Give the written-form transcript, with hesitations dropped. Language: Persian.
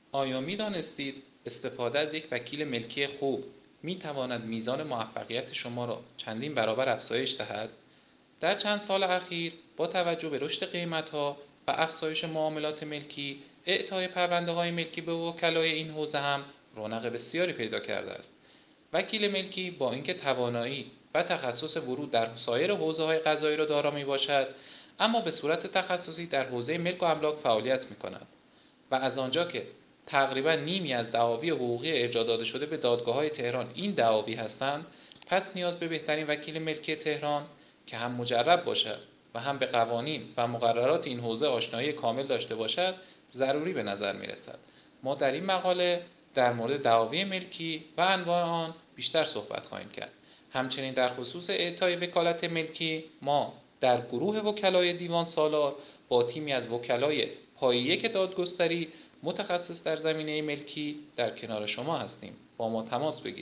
آیا می دانستید استفاده از یک وکیل ملکی خوب می تواند میزان موفقیت شما را چندین برابر افزایش دهد؟ در چند سال اخیر با توجه به رشد قیمت‌ها و افزایش معاملات ملکی، اعطای پرونده‌های ملکی به وکلای این حوزه هم رونق بسیاری پیدا کرده است. وکیل ملکی با اینکه توانایی و تخصص ورود در سایر حوزه‌های قضایی را دارا میباشد، اما به صورت تخصصی در حوزه ملک و املاک فعالیت می‌کند و از آنجا که تقریبا نیمی از دعاوی حقوقی ارجاع داده شده به دادگاه‌های تهران این دعاوی هستند، پس نیاز به بهترین وکیل ملکی تهران که هم مجرب باشد و هم به قوانین و مقررات این حوزه آشنایی کامل داشته باشد ضروری به نظر می‌رسد. ما در این مقاله در مورد دعاوی ملکی و انواع آن بیشتر صحبت خواهیم کرد. همچنین در خصوص اعطای وکالت ملکی ما در گروه وکلای دیوان سالار با تیمی از وکلای پایه یک دادگستری متخصص در زمینه ملکی در کنار شما هستیم. با ما تماس بگیرید.